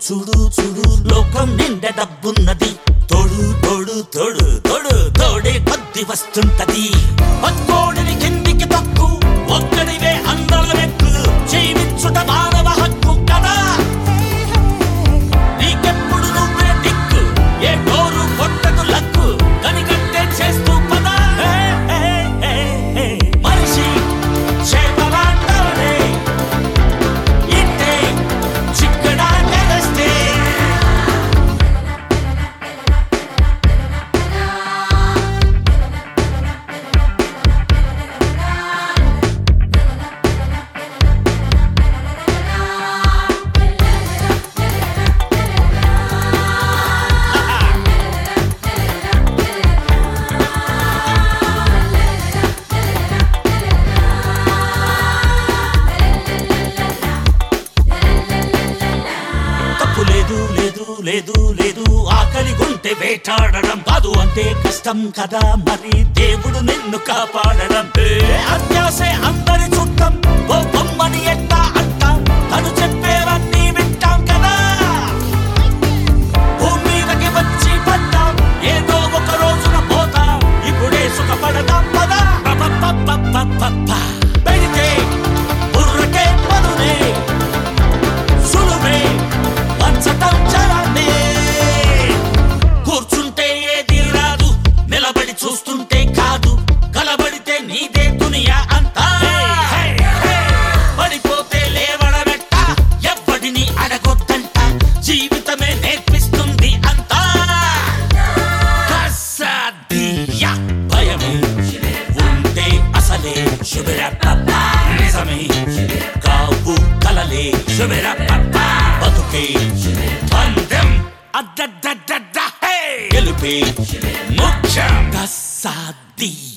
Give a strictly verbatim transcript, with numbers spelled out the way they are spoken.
చూడు చూడు లోకం నిండా డబ్బున్నది తోడు తోడు తోడు తోడు తోడే కొద్ది వస్తుంటది పక్కోడిని కిందికి తక్కు ఒక్కడివే అందరం ఎక్కు జీవించుట మానవ హక్కు కదా నీకెప్పుడు నువ్వే దిక్కు ఏ డోరు కొట్టదు లక్కు కనికంటే చేస్తూ పదా మనిషి చేపలాంటాడే ఇంటే చిక్కడా నెలస్తే లేదు లేదు లేదు లేదు ఆకలి గుంటె వేటాడడం కాదు అంటే కష్టం కదా మరి దేవుడు నిన్ను కాపాడడం అత్యాసే అందరి చుట్టం ఓ బొమ్మని ఎట్టా అంటాం తను చెప్పేవన్నీ వింటాం కదా భూమి మీదకి వచ్చి పడ్డాం ఏదో ఒక రోజున పోతాం ఇప్పుడే సుఖపడదాం పదా పెడితే బుర్రకే పదునే సులువే వంచటం చలానే కూర్చుంటే ఏది రాదు నిలబడి చూస్తుంటే కాదు కలబడితే నీదే దునియా అంతా పడిపోతే లేవడబెట్ట ఎవ్వడిని అడగొద్దంట జీవితమే నేర్పిస్తుంది అంతా కసాదియా భయమే ఉంటే అసలే శుభ్ర నిజమే కావు కలలే శుభ్ర బతుకే బంధం అద్దద్దద్ద గెలుపే ముఖ్యం కసాది